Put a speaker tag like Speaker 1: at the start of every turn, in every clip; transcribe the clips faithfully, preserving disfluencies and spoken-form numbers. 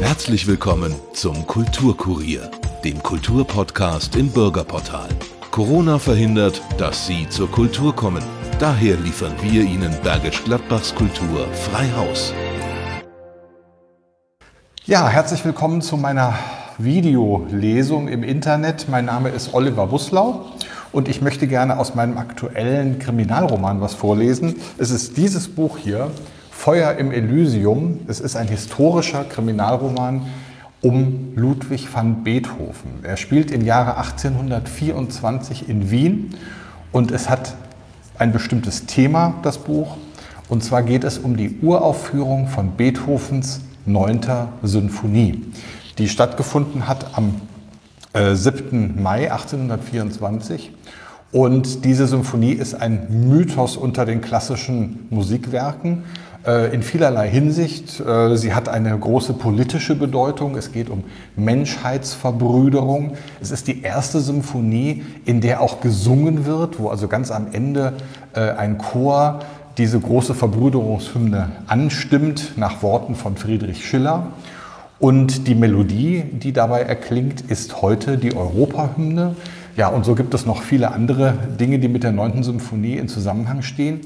Speaker 1: Herzlich willkommen zum Kulturkurier, dem Kulturpodcast im Bürgerportal. Corona verhindert, dass Sie zur Kultur kommen. Daher liefern wir Ihnen Bergisch Gladbachs Kultur frei Haus.
Speaker 2: Ja, herzlich willkommen zu meiner Videolesung im Internet. Mein Name ist Oliver Bußlau und ich möchte gerne aus meinem aktuellen Kriminalroman was vorlesen. Es ist dieses Buch hier, Feuer im Elysium. Es ist ein historischer Kriminalroman um Ludwig van Beethoven. Er spielt im Jahre achtzehnhundertvierundzwanzig in Wien und es hat ein bestimmtes Thema, das Buch. Und zwar geht es um die Uraufführung von Beethovens neunter Sinfonie, die stattgefunden hat am äh, siebten Mai achtzehnhundertvierundzwanzig. Und diese Symphonie ist ein Mythos unter den klassischen Musikwerken äh, in vielerlei Hinsicht. Äh, sie hat eine große politische Bedeutung. Es geht um Menschheitsverbrüderung. Es ist die erste Symphonie, in der auch gesungen wird, wo also ganz am Ende äh, ein Chor diese große Verbrüderungshymne anstimmt, nach Worten von Friedrich Schiller. Und die Melodie, die dabei erklingt, ist heute die Europahymne. Ja, und so gibt es noch viele andere Dinge, die mit der neunten Symphonie in Zusammenhang stehen.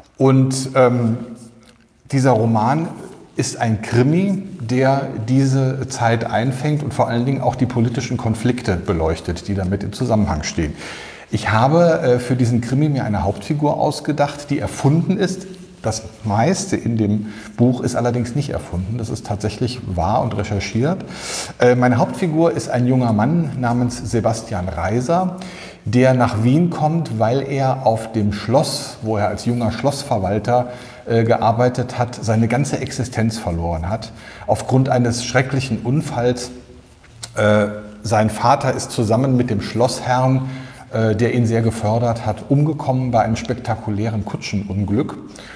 Speaker 2: Und ähm, dieser Roman ist ein Krimi, der diese Zeit einfängt und vor allen Dingen auch die politischen Konflikte beleuchtet, die damit im Zusammenhang stehen. Ich habe äh, für diesen Krimi mir eine Hauptfigur ausgedacht, die erfunden ist. Das meiste in dem Buch ist allerdings nicht erfunden, das ist tatsächlich wahr und recherchiert. Äh, meine Hauptfigur ist ein junger Mann namens Sebastian Reiser, der nach Wien kommt, weil er auf dem Schloss, wo er als junger Schlossverwalter äh, gearbeitet hat, seine ganze Existenz verloren hat. Aufgrund eines schrecklichen Unfalls. Äh, sein Vater ist zusammen mit dem Schlossherrn, äh, der ihn sehr gefördert hat, umgekommen bei einem spektakulären Kutschenunglück.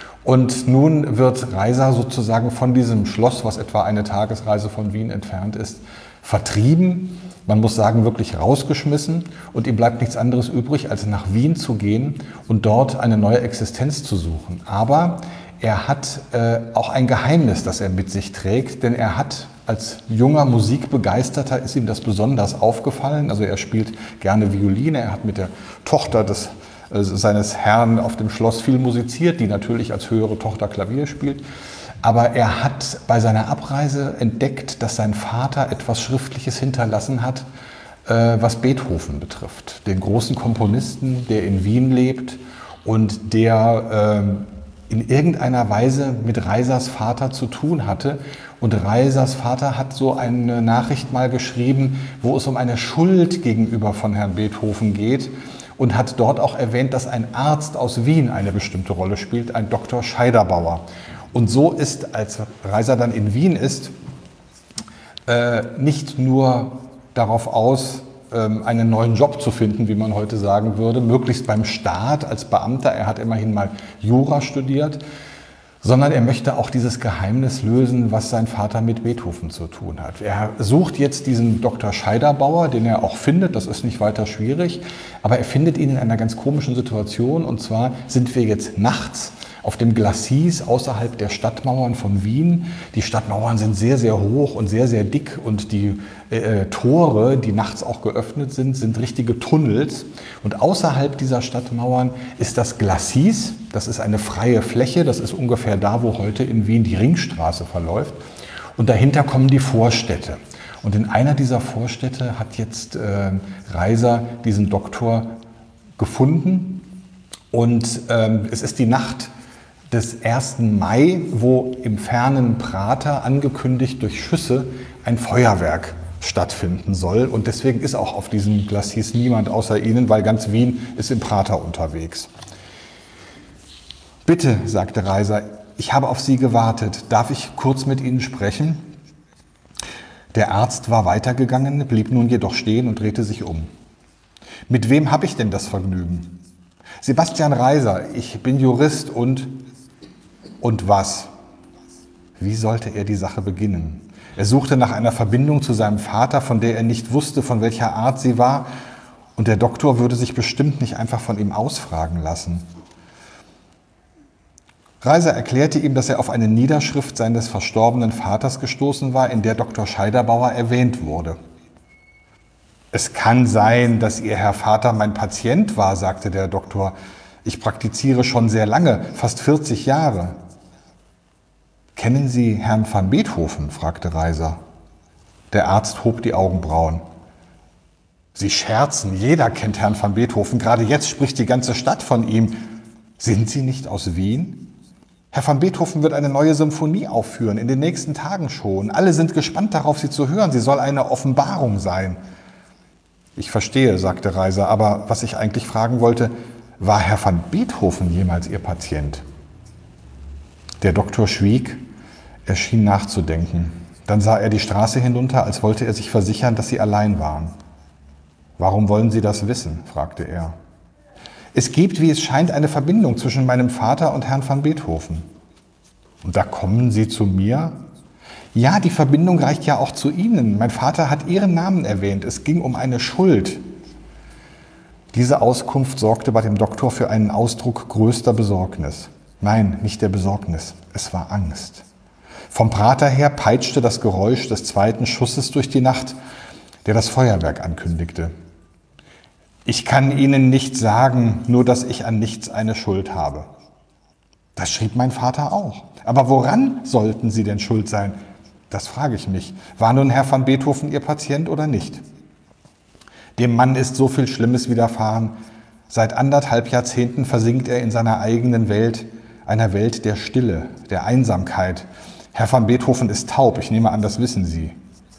Speaker 2: Und nun wird Reiser sozusagen von diesem Schloss, was etwa eine Tagesreise von Wien entfernt ist, vertrieben. Man muss sagen, wirklich rausgeschmissen. Und ihm bleibt nichts anderes übrig, als nach Wien zu gehen und dort eine neue Existenz zu suchen. Aber er hat äh, auch ein Geheimnis, das er mit sich trägt, denn er hat als junger Musikbegeisterter, ist ihm das besonders aufgefallen. Also er spielt gerne Violine, er hat mit der Tochter des seines Herrn auf dem Schloss viel musiziert, die natürlich als höhere Tochter Klavier spielt. Aber er hat bei seiner Abreise entdeckt, dass sein Vater etwas Schriftliches hinterlassen hat, was Beethoven betrifft. Den großen Komponisten, der in Wien lebt und der in irgendeiner Weise mit Reisers Vater zu tun hatte. Und Reisers Vater hat so eine Nachricht mal geschrieben, wo es um eine Schuld gegenüber von Herrn Beethoven geht. Und hat dort auch erwähnt, dass ein Arzt aus Wien eine bestimmte Rolle spielt, ein Doktor Scheiderbauer. Und so ist, als Reiser dann in Wien ist, äh, nicht nur darauf aus, ähm, einen neuen Job zu finden, wie man heute sagen würde, möglichst beim Staat als Beamter, er hat immerhin mal Jura studiert, sondern er möchte auch dieses Geheimnis lösen, was sein Vater mit Beethoven zu tun hat. Er sucht jetzt diesen Doktor Scheiderbauer, den er auch findet, das ist nicht weiter schwierig, aber er findet ihn in einer ganz komischen Situation, und zwar sind wir jetzt nachts auf dem Glacis außerhalb der Stadtmauern von Wien. Die Stadtmauern sind sehr, sehr hoch und sehr, sehr dick und die äh, Tore, die nachts auch geöffnet sind, sind richtige Tunnels. Und außerhalb dieser Stadtmauern ist das Glacis, das ist eine freie Fläche, das ist ungefähr da, wo heute in Wien die Ringstraße verläuft. Und dahinter kommen die Vorstädte. Und in einer dieser Vorstädte hat jetzt äh, Reiser diesen Doktor gefunden. Und ähm, es ist die Nacht des ersten Mai, wo im fernen Prater, angekündigt durch Schüsse, ein Feuerwerk stattfinden soll. Und deswegen ist auch auf diesem Glacis niemand außer Ihnen, weil ganz Wien ist im Prater unterwegs. Bitte, sagte Reiser, ich habe auf Sie gewartet. Darf ich kurz mit Ihnen sprechen? Der Arzt war weitergegangen, blieb nun jedoch stehen und drehte sich um. Mit wem habe ich denn das Vergnügen? Sebastian Reiser, ich bin Jurist und... Und was? Wie sollte er die Sache beginnen? Er suchte nach einer Verbindung zu seinem Vater, von der er nicht wusste, von welcher Art sie war. Und der Doktor würde sich bestimmt nicht einfach von ihm ausfragen lassen. Reiser erklärte ihm, dass er auf eine Niederschrift seines verstorbenen Vaters gestoßen war, in der Doktor Scheiderbauer erwähnt wurde. »Es kann sein, dass Ihr Herr Vater mein Patient war«, sagte der Doktor. »Ich praktiziere schon sehr lange, fast vierzig Jahre.« »Kennen Sie Herrn van Beethoven?« fragte Reiser. Der Arzt hob die Augenbrauen. »Sie scherzen, jeder kennt Herrn van Beethoven. Gerade jetzt spricht die ganze Stadt von ihm. Sind Sie nicht aus Wien? Herr van Beethoven wird eine neue Symphonie aufführen, in den nächsten Tagen schon. Alle sind gespannt darauf, sie zu hören. Sie soll eine Offenbarung sein.« »Ich verstehe«, sagte Reiser, »aber was ich eigentlich fragen wollte, war Herr van Beethoven jemals Ihr Patient?« Der Doktor schwieg, er schien nachzudenken. Dann sah er die Straße hinunter, als wollte er sich versichern, dass sie allein waren. »Warum wollen Sie das wissen?« fragte er. »Es gibt, wie es scheint, eine Verbindung zwischen meinem Vater und Herrn van Beethoven.« »Und da kommen Sie zu mir?« »Ja, die Verbindung reicht ja auch zu Ihnen. Mein Vater hat Ihren Namen erwähnt. Es ging um eine Schuld.« Diese Auskunft sorgte bei dem Doktor für einen Ausdruck größter Besorgnis. Nein, nicht der Besorgnis, es war Angst. Vom Prater her peitschte das Geräusch des zweiten Schusses durch die Nacht, der das Feuerwerk ankündigte. »Ich kann Ihnen nicht sagen, nur dass ich an nichts eine Schuld habe.« »Das schrieb mein Vater auch. Aber woran sollten Sie denn schuld sein?« »Das frage ich mich. War nun Herr van Beethoven Ihr Patient oder nicht?« »Dem Mann ist so viel Schlimmes widerfahren. Seit anderthalb Jahrzehnten versinkt er in seiner eigenen Welt, einer Welt der Stille, der Einsamkeit. Herr van Beethoven ist taub, ich nehme an, das wissen Sie.«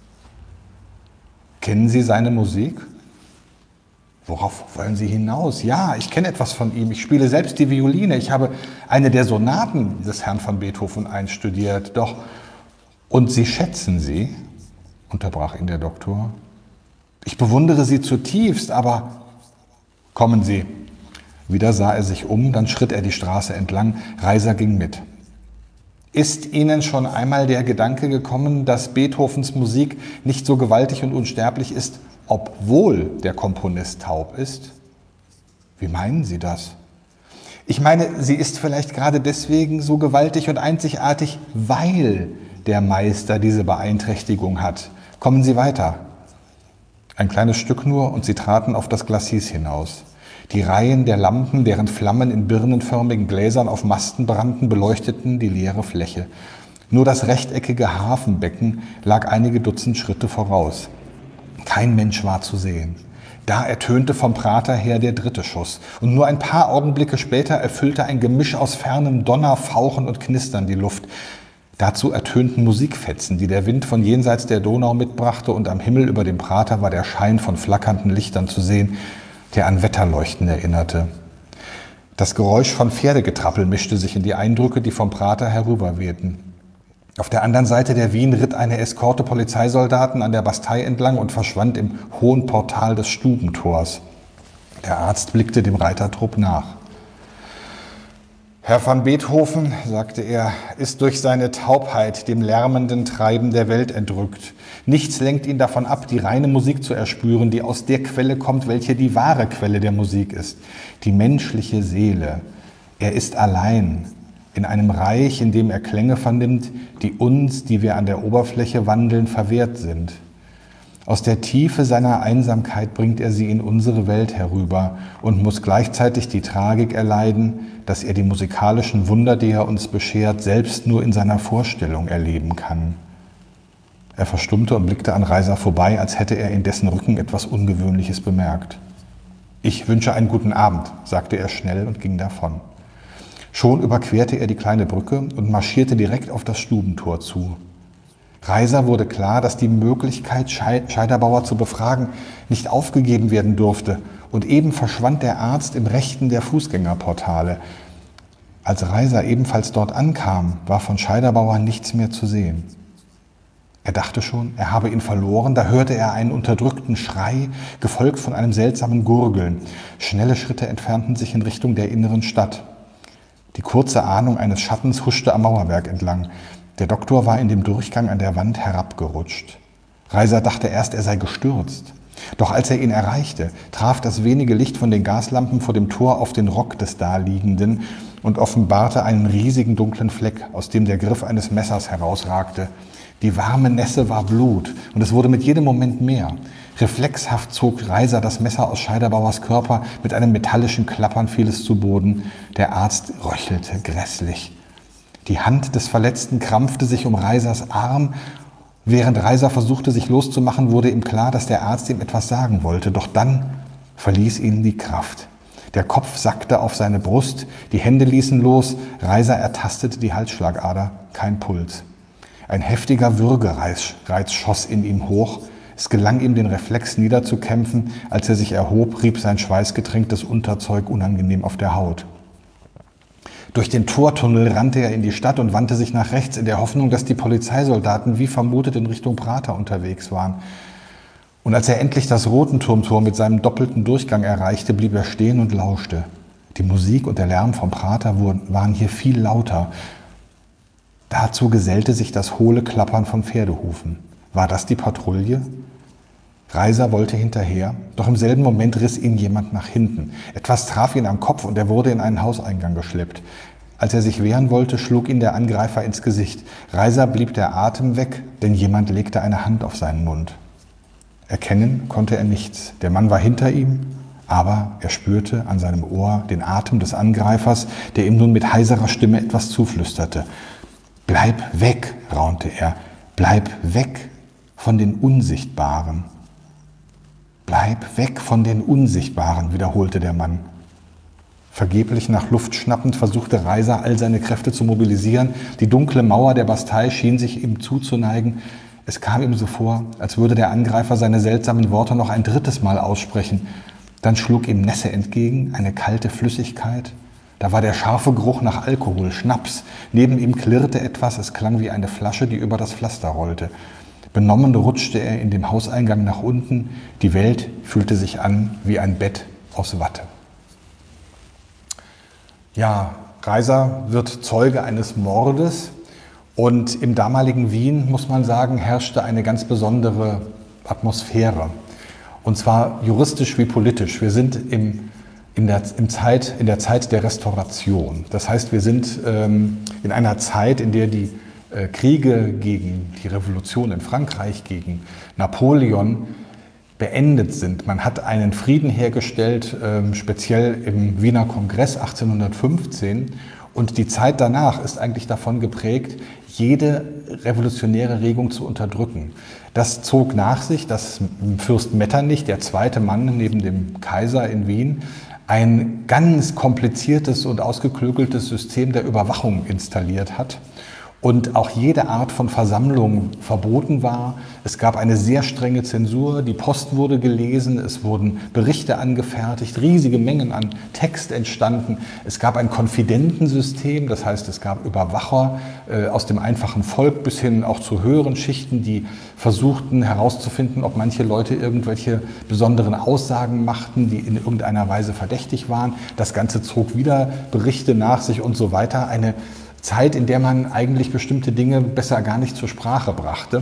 Speaker 2: »Kennen Sie seine Musik?« »Worauf wollen Sie hinaus?« »Ja, ich kenne etwas von ihm. Ich spiele selbst die Violine. Ich habe eine der Sonaten des Herrn van Beethoven einstudiert. Doch, und Sie schätzen sie?« unterbrach ihn der Doktor. »Ich bewundere sie zutiefst, aber...« »Kommen Sie.« Wieder sah er sich um, dann schritt er die Straße entlang. Reiser ging mit. »Ist Ihnen schon einmal der Gedanke gekommen, dass Beethovens Musik nicht so gewaltig und unsterblich ist, obwohl der Komponist taub ist?« »Wie meinen Sie das?« »Ich meine, sie ist vielleicht gerade deswegen so gewaltig und einzigartig, weil der Meister diese Beeinträchtigung hat. Kommen Sie weiter.« Ein kleines Stück nur, und sie traten auf das Glacis hinaus. Die Reihen der Lampen, deren Flammen in birnenförmigen Gläsern auf Masten brannten, beleuchteten die leere Fläche. Nur das rechteckige Hafenbecken lag einige Dutzend Schritte voraus. Kein Mensch war zu sehen. Da ertönte vom Prater her der dritte Schuss, und nur ein paar Augenblicke später erfüllte ein Gemisch aus fernem Donner, Fauchen und Knistern die Luft. Dazu ertönten Musikfetzen, die der Wind von jenseits der Donau mitbrachte, und am Himmel über dem Prater war der Schein von flackernden Lichtern zu sehen, der an Wetterleuchten erinnerte. Das Geräusch von Pferdegetrappel mischte sich in die Eindrücke, die vom Prater herüberwehten. Auf der anderen Seite der Wien ritt eine Eskorte Polizeisoldaten an der Bastei entlang und verschwand im hohen Portal des Stubentors. Der Arzt blickte dem Reitertrupp nach. »Herr van Beethoven«, sagte er, »ist durch seine Taubheit dem lärmenden Treiben der Welt entrückt. Nichts lenkt ihn davon ab, die reine Musik zu erspüren, die aus der Quelle kommt, welche die wahre Quelle der Musik ist, die menschliche Seele. Er ist allein in einem Reich, in dem er Klänge vernimmt, die uns, die wir an der Oberfläche wandeln, verwehrt sind. Aus der Tiefe seiner Einsamkeit bringt er sie in unsere Welt herüber und muss gleichzeitig die Tragik erleiden, dass er die musikalischen Wunder, die er uns beschert, selbst nur in seiner Vorstellung erleben kann.« Er verstummte und blickte an Reiser vorbei, als hätte er in dessen Rücken etwas Ungewöhnliches bemerkt. »Ich wünsche einen guten Abend«, sagte er schnell und ging davon. Schon überquerte er die kleine Brücke und marschierte direkt auf das Stubentor zu. Reiser wurde klar, dass die Möglichkeit, Scheiderbauer zu befragen, nicht aufgegeben werden durfte, und eben verschwand der Arzt im Rechten der Fußgängerportale. Als Reiser ebenfalls dort ankam, war von Scheiderbauer nichts mehr zu sehen. Er dachte schon, er habe ihn verloren, da hörte er einen unterdrückten Schrei, gefolgt von einem seltsamen Gurgeln. Schnelle Schritte entfernten sich in Richtung der inneren Stadt. Die kurze Ahnung eines Schattens huschte am Mauerwerk entlang. Der Doktor war in dem Durchgang an der Wand herabgerutscht. Reiser dachte erst, er sei gestürzt. Doch als er ihn erreichte, traf das wenige Licht von den Gaslampen vor dem Tor auf den Rock des Daliegenden, und offenbarte einen riesigen dunklen Fleck, aus dem der Griff eines Messers herausragte. Die warme Nässe war Blut und es wurde mit jedem Moment mehr. Reflexhaft zog Reiser das Messer aus Scheiderbauers Körper, mit einem metallischen Klappern fiel es zu Boden. Der Arzt röchelte grässlich. Die Hand des Verletzten krampfte sich um Reisers Arm. Während Reiser versuchte, sich loszumachen, wurde ihm klar, dass der Arzt ihm etwas sagen wollte. Doch dann verließ ihn die Kraft. Der Kopf sackte auf seine Brust, die Hände ließen los. Reiser ertastete die Halsschlagader, kein Puls. Ein heftiger Würgereiz schoss in ihm hoch. Es gelang ihm, den Reflex niederzukämpfen. Als er sich erhob, rieb sein schweißgetränktes Unterzeug unangenehm auf der Haut. Durch den Tortunnel rannte er in die Stadt und wandte sich nach rechts in der Hoffnung, dass die Polizeisoldaten wie vermutet in Richtung Prater unterwegs waren. Und als er endlich das Rotenturmtor mit seinem doppelten Durchgang erreichte, blieb er stehen und lauschte. Die Musik und der Lärm vom Prater waren hier viel lauter. Dazu gesellte sich das hohle Klappern von Pferdehufen. War das die Patrouille? Reiser wollte hinterher, doch im selben Moment riss ihn jemand nach hinten. Etwas traf ihn am Kopf und er wurde in einen Hauseingang geschleppt. Als er sich wehren wollte, schlug ihn der Angreifer ins Gesicht. Reiser blieb der Atem weg, denn jemand legte eine Hand auf seinen Mund. Erkennen konnte er nichts. Der Mann war hinter ihm, aber er spürte an seinem Ohr den Atem des Angreifers, der ihm nun mit heiserer Stimme etwas zuflüsterte. »Bleib weg«, raunte er, »bleib weg von den Unsichtbaren.« »Bleib weg von den Unsichtbaren«, wiederholte der Mann. Vergeblich nach Luft schnappend versuchte Reiser, all seine Kräfte zu mobilisieren. Die dunkle Mauer der Bastei schien sich ihm zuzuneigen. Es kam ihm so vor, als würde der Angreifer seine seltsamen Worte noch ein drittes Mal aussprechen. Dann schlug ihm Nässe entgegen, eine kalte Flüssigkeit. Da war der scharfe Geruch nach Alkohol, Schnaps. Neben ihm klirrte etwas, es klang wie eine Flasche, die über das Pflaster rollte. Benommen rutschte er in dem Hauseingang nach unten. Die Welt fühlte sich an wie ein Bett aus Watte. Ja, Reiser wird Zeuge eines Mordes und im damaligen Wien, muss man sagen, herrschte eine ganz besondere Atmosphäre. Und zwar juristisch wie politisch. Wir sind im, in, der, im Zeit, in der Zeit der Restauration. Das heißt, wir sind ähm, in einer Zeit, in der die äh, Kriege gegen die Revolution in Frankreich, gegen Napoleon beendet sind. Man hat einen Frieden hergestellt, ähm, speziell im Wiener Kongress achtzehnhundertfünfzehn. Und die Zeit danach ist eigentlich davon geprägt, jede revolutionäre Regung zu unterdrücken. Das zog nach sich, dass Fürst Metternich, der zweite Mann neben dem Kaiser in Wien, ein ganz kompliziertes und ausgeklügeltes System der Überwachung installiert hat. Und auch jede Art von Versammlung verboten war. Es gab eine sehr strenge Zensur, die Post wurde gelesen, es wurden Berichte angefertigt, riesige Mengen an Text entstanden. Es gab ein Konfidentensystem, das heißt, es gab Überwacher äh, aus dem einfachen Volk bis hin auch zu höheren Schichten, die versuchten herauszufinden, ob manche Leute irgendwelche besonderen Aussagen machten, die in irgendeiner Weise verdächtig waren. Das Ganze zog wieder Berichte nach sich und so weiter. Eine Zeit, in der man eigentlich bestimmte Dinge besser gar nicht zur Sprache brachte.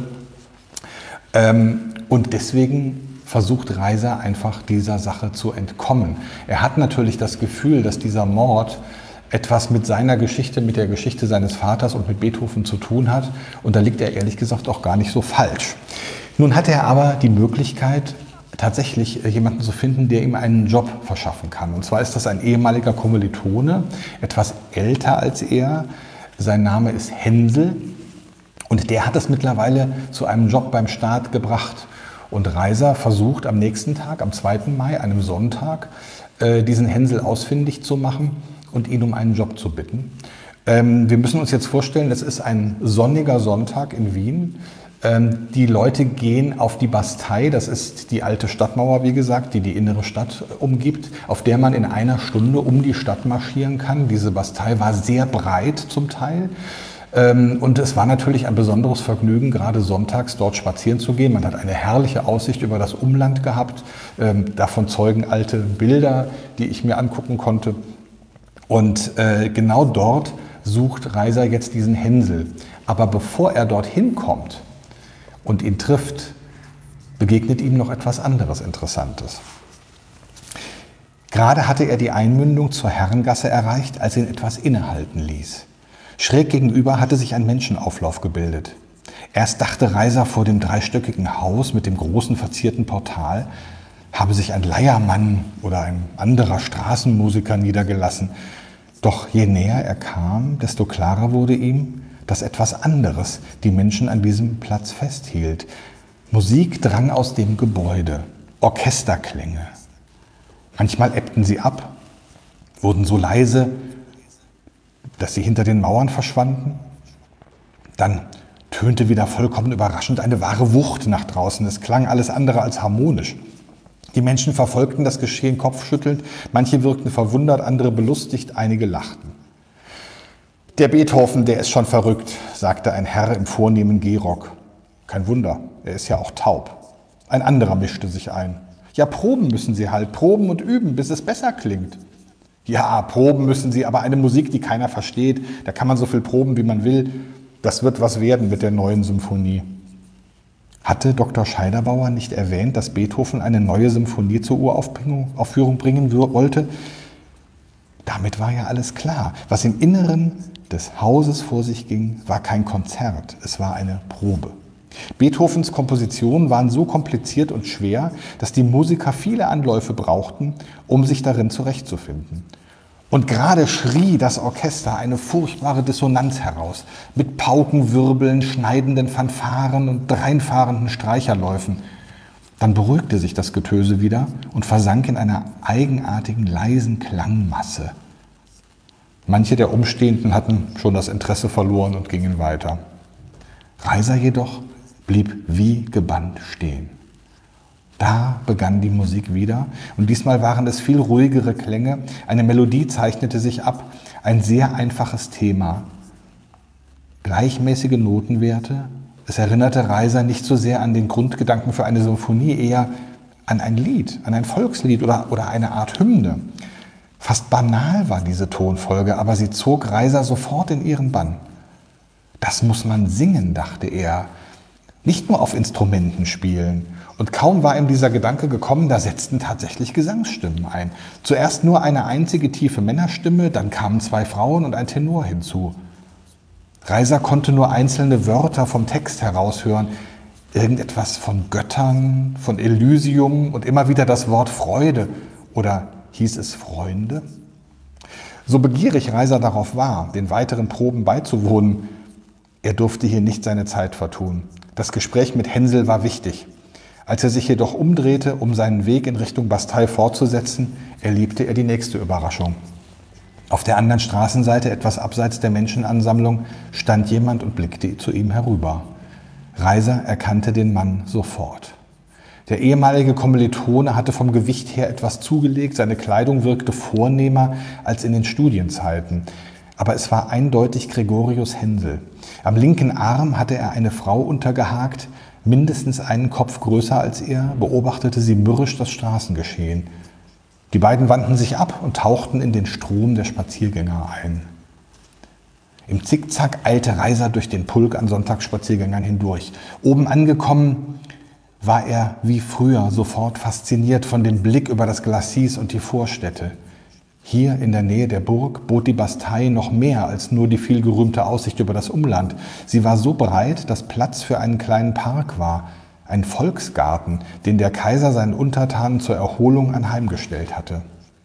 Speaker 2: Und deswegen versucht Reiser einfach dieser Sache zu entkommen. Er hat natürlich das Gefühl, dass dieser Mord etwas mit seiner Geschichte, mit der Geschichte seines Vaters und mit Beethoven zu tun hat. Und da liegt er ehrlich gesagt auch gar nicht so falsch. Nun hat er aber die Möglichkeit, tatsächlich jemanden zu finden, der ihm einen Job verschaffen kann. Und zwar ist das ein ehemaliger Kommilitone, etwas älter als er. Sein Name ist Hensel und der hat es mittlerweile zu einem Job beim Staat gebracht. Und Reiser versucht am nächsten Tag, am zweiten Mai, einem Sonntag, diesen Hensel ausfindig zu machen und ihn um einen Job zu bitten. Wir müssen uns jetzt vorstellen, das ist ein sonniger Sonntag in Wien. Die Leute gehen auf die Bastei, das ist die alte Stadtmauer, wie gesagt, die die innere Stadt umgibt, auf der man in einer Stunde um die Stadt marschieren kann. Diese Bastei war sehr breit zum Teil und es war natürlich ein besonderes Vergnügen, gerade sonntags dort spazieren zu gehen. Man hat eine herrliche Aussicht über das Umland gehabt, davon zeugen alte Bilder, die ich mir angucken konnte. Und genau dort sucht Reiser jetzt diesen Hensel. Aber bevor er dorthin kommt und ihn trifft, begegnet ihm noch etwas anderes Interessantes. Gerade hatte er die Einmündung zur Herrengasse erreicht, als ihn etwas innehalten ließ. Schräg gegenüber hatte sich ein Menschenauflauf gebildet. Erst dachte Reiser, vor dem dreistöckigen Haus mit dem großen verzierten Portal habe sich ein Leiermann oder ein anderer Straßenmusiker niedergelassen. Doch je näher er kam, desto klarer wurde ihm, dass etwas anderes die Menschen an diesem Platz festhielt. Musik drang aus dem Gebäude, Orchesterklänge. Manchmal ebbten sie ab, wurden so leise, dass sie hinter den Mauern verschwanden. Dann tönte wieder vollkommen überraschend eine wahre Wucht nach draußen. Es klang alles andere als harmonisch. Die Menschen verfolgten das Geschehen kopfschüttelnd, manche wirkten verwundert, andere belustigt, einige lachten. »Der Beethoven, der ist schon verrückt«, sagte ein Herr im vornehmen Gehrock. »Kein Wunder, er ist ja auch taub.« Ein anderer mischte sich ein. »Ja, proben müssen Sie halt, proben und üben, bis es besser klingt.« »Ja, proben müssen Sie, aber eine Musik, die keiner versteht, da kann man so viel proben, wie man will. Das wird was werden mit der neuen Symphonie.« Hatte Doktor Scheiderbauer nicht erwähnt, dass Beethoven eine neue Symphonie zur Uraufführung bringen wollte? Damit war ja alles klar. Was im Inneren des Hauses vor sich ging, war kein Konzert, es war eine Probe. Beethovens Kompositionen waren so kompliziert und schwer, dass die Musiker viele Anläufe brauchten, um sich darin zurechtzufinden. Und gerade schrie das Orchester eine furchtbare Dissonanz heraus, mit Paukenwirbeln, schneidenden Fanfaren und dreinfahrenden Streicherläufen. Dann beruhigte sich das Getöse wieder und versank in einer eigenartigen, leisen Klangmasse. Manche der Umstehenden hatten schon das Interesse verloren und gingen weiter. Reiser jedoch blieb wie gebannt stehen. Da begann die Musik wieder und diesmal waren es viel ruhigere Klänge. Eine Melodie zeichnete sich ab, ein sehr einfaches Thema. Gleichmäßige Notenwerte. Es erinnerte Reiser nicht so sehr an den Grundgedanken für eine Symphonie, eher an ein Lied, an ein Volkslied oder, oder eine Art Hymne. Fast banal war diese Tonfolge, aber sie zog Reiser sofort in ihren Bann. Das muss man singen, dachte er, nicht nur auf Instrumenten spielen. Und kaum war ihm dieser Gedanke gekommen, da setzten tatsächlich Gesangsstimmen ein. Zuerst nur eine einzige tiefe Männerstimme, dann kamen zwei Frauen und ein Tenor hinzu. Reiser konnte nur einzelne Wörter vom Text heraushören, irgendetwas von Göttern, von Elysium und immer wieder das Wort Freude. Oder hieß es Freunde? So begierig Reiser darauf war, den weiteren Proben beizuwohnen, er durfte hier nicht seine Zeit vertun. Das Gespräch mit Hänsel war wichtig. Als er sich jedoch umdrehte, um seinen Weg in Richtung Bastei fortzusetzen, erlebte er die nächste Überraschung. Auf der anderen Straßenseite, etwas abseits der Menschenansammlung, stand jemand und blickte zu ihm herüber. Reiser erkannte den Mann sofort. Der ehemalige Kommilitone hatte vom Gewicht her etwas zugelegt, seine Kleidung wirkte vornehmer als in den Studienzeiten. Aber es war eindeutig Gregorius Hänsel. Am linken Arm hatte er eine Frau untergehakt, mindestens einen Kopf größer als er, beobachtete sie mürrisch das Straßengeschehen. Die beiden wandten sich ab und tauchten in den Strom der Spaziergänger ein. Im Zickzack eilte Reiser durch den Pulk an Sonntagsspaziergängern hindurch. Oben angekommen war er wie früher sofort fasziniert von dem Blick über das Glacis und die Vorstädte. Hier in der Nähe der Burg bot die Bastei noch mehr als nur die vielgerühmte Aussicht über das Umland. Sie war so breit, dass Platz für einen kleinen Park war, ein Volksgarten, den der Kaiser seinen Untertanen zur Erholung anheimgestellt hatte.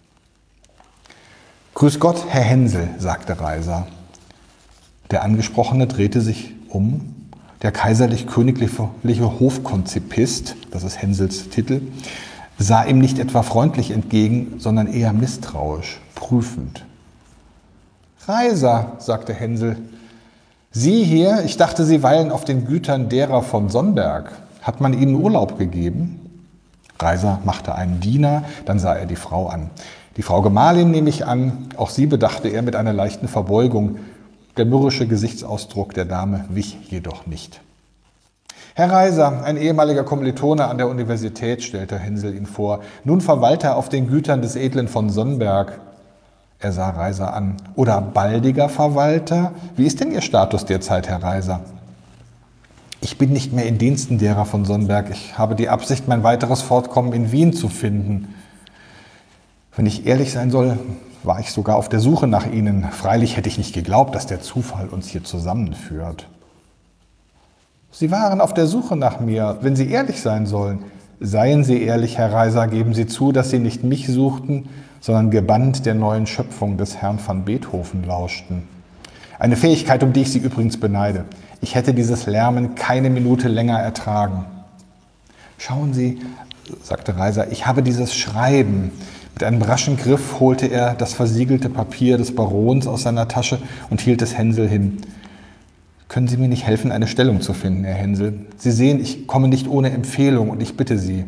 Speaker 2: »Grüß Gott, Herr Hänsel«, sagte Reiser. Der Angesprochene drehte sich um. Der kaiserlich-königliche Hofkonzipist, das ist Hänsels Titel, sah ihm nicht etwa freundlich entgegen, sondern eher misstrauisch, prüfend. »Reiser«, sagte Hänsel, »Sie hier, ich dachte, Sie weilen auf den Gütern derer von Sonnberg. Hat man Ihnen Urlaub gegeben?« Reiser machte einen Diener, dann sah er die Frau an. »Die Frau Gemahlin nehme ich an«, auch sie bedachte er mit einer leichten Verbeugung. Der mürrische Gesichtsausdruck der Dame wich jedoch nicht. »Herr Reiser, ein ehemaliger Kommilitone an der Universität«, stellte Hänsel ihn vor, »nun Verwalter auf den Gütern des Edlen von Sonnberg.« Er sah Reiser an. »Oder baldiger Verwalter? Wie ist denn Ihr Status derzeit, Herr Reiser?« »Ich bin nicht mehr in Diensten derer von Sonnberg. Ich habe die Absicht, mein weiteres Fortkommen in Wien zu finden.« Wenn ich ehrlich sein soll, war ich sogar auf der Suche nach Ihnen. Freilich hätte ich nicht geglaubt, dass der Zufall uns hier zusammenführt. Sie waren auf der Suche nach mir. Wenn Sie ehrlich sein sollen, seien Sie ehrlich, Herr Reiser, geben Sie zu, dass Sie nicht mich suchten, sondern gebannt der neuen Schöpfung des Herrn van Beethoven lauschten. Eine Fähigkeit, um die ich Sie übrigens beneide. Ich hätte dieses Lärmen keine Minute länger ertragen. Schauen Sie, sagte Reiser, ich habe dieses Schreiben. Mit einem raschen Griff holte er das versiegelte Papier des Barons aus seiner Tasche und hielt es Hänsel hin. Können Sie mir nicht helfen, eine Stellung zu finden, Herr Hänsel? Sie sehen, ich komme nicht ohne Empfehlung und ich bitte Sie.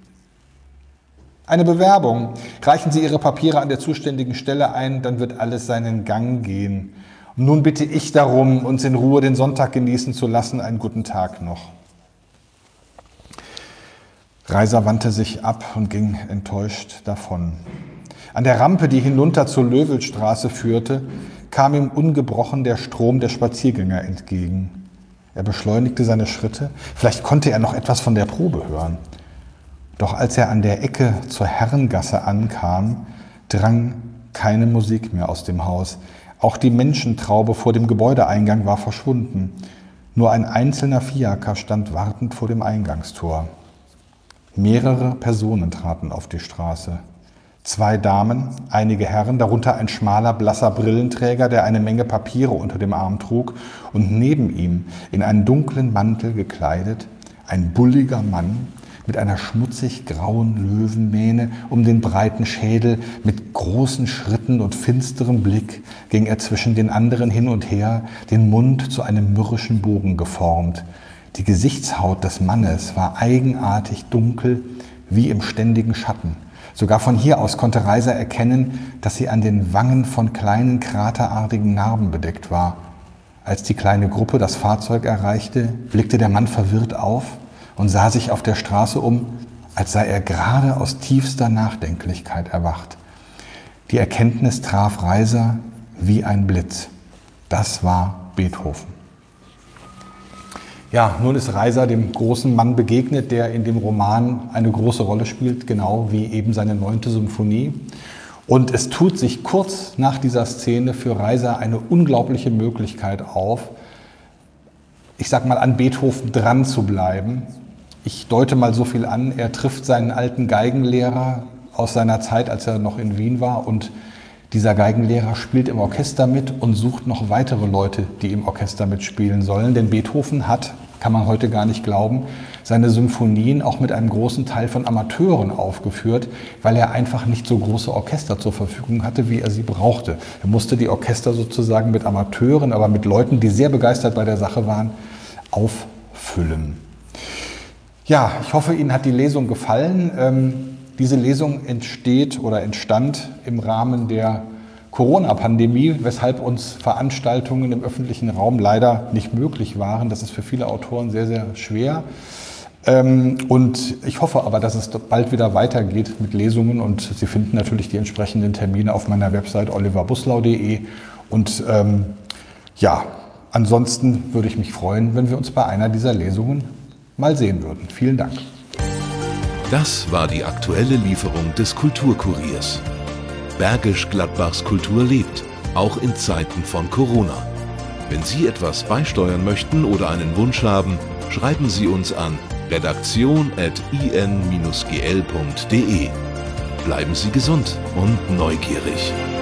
Speaker 2: Eine Bewerbung. Reichen Sie Ihre Papiere an der zuständigen Stelle ein, dann wird alles seinen Gang gehen. Und nun bitte ich darum, uns in Ruhe den Sonntag genießen zu lassen. Einen guten Tag noch. Reiser wandte sich ab und ging enttäuscht davon. An der Rampe, die hinunter zur Löwelstraße führte, kam ihm ungebrochen der Strom der Spaziergänger entgegen. Er beschleunigte seine Schritte. Vielleicht konnte er noch etwas von der Probe hören. Doch als er an der Ecke zur Herrengasse ankam, drang keine Musik mehr aus dem Haus. Auch die Menschentraube vor dem Gebäudeeingang war verschwunden. Nur ein einzelner Fiaker stand wartend vor dem Eingangstor. Mehrere Personen traten auf die Straße. Zwei Damen, einige Herren, darunter ein schmaler, blasser Brillenträger, der eine Menge Papiere unter dem Arm trug, und neben ihm, in einen dunklen Mantel gekleidet, ein bulliger Mann mit einer schmutzig grauen Löwenmähne um den breiten Schädel. Mit großen Schritten und finsterem Blick ging er zwischen den anderen hin und her, den Mund zu einem mürrischen Bogen geformt. Die Gesichtshaut des Mannes war eigenartig dunkel, wie im ständigen Schatten. Sogar von hier aus konnte Reiser erkennen, dass sie an den Wangen von kleinen kraterartigen Narben bedeckt war. Als die kleine Gruppe das Fahrzeug erreichte, blickte der Mann verwirrt auf und sah sich auf der Straße um, als sei er gerade aus tiefster Nachdenklichkeit erwacht. Die Erkenntnis traf Reiser wie ein Blitz. Das war Beethoven. Ja, nun ist Reiser dem großen Mann begegnet, der in dem Roman eine große Rolle spielt, genau wie eben seine neunte Symphonie. Und es tut sich kurz nach dieser Szene für Reiser eine unglaubliche Möglichkeit auf, ich sag mal, an Beethoven dran zu bleiben. Ich deute mal so viel an, er trifft seinen alten Geigenlehrer aus seiner Zeit, als er noch in Wien war, und dieser Geigenlehrer spielt im Orchester mit und sucht noch weitere Leute, die im Orchester mitspielen sollen. Denn Beethoven hat, kann man heute gar nicht glauben, seine Symphonien auch mit einem großen Teil von Amateuren aufgeführt, weil er einfach nicht so große Orchester zur Verfügung hatte, wie er sie brauchte. Er musste die Orchester sozusagen mit Amateuren, aber mit Leuten, die sehr begeistert bei der Sache waren, auffüllen. Ja, ich hoffe, Ihnen hat die Lesung gefallen. Ähm, Diese Lesung entsteht oder entstand im Rahmen der Corona-Pandemie, weshalb uns Veranstaltungen im öffentlichen Raum leider nicht möglich waren. Das ist für viele Autoren sehr, sehr schwer. Und ich hoffe aber, dass es bald wieder weitergeht mit Lesungen. Und Sie finden natürlich die entsprechenden Termine auf meiner Website oliver buslau punkt de. Und ähm, ja, ansonsten würde ich mich freuen, wenn wir uns bei einer dieser Lesungen mal sehen würden. Vielen Dank.
Speaker 1: Das war die aktuelle Lieferung des Kulturkuriers. Bergisch Gladbachs Kultur lebt, auch in Zeiten von Corona. Wenn Sie etwas beisteuern möchten oder einen Wunsch haben, schreiben Sie uns an redaktion at i n dash g l punkt de. Bleiben Sie gesund und neugierig.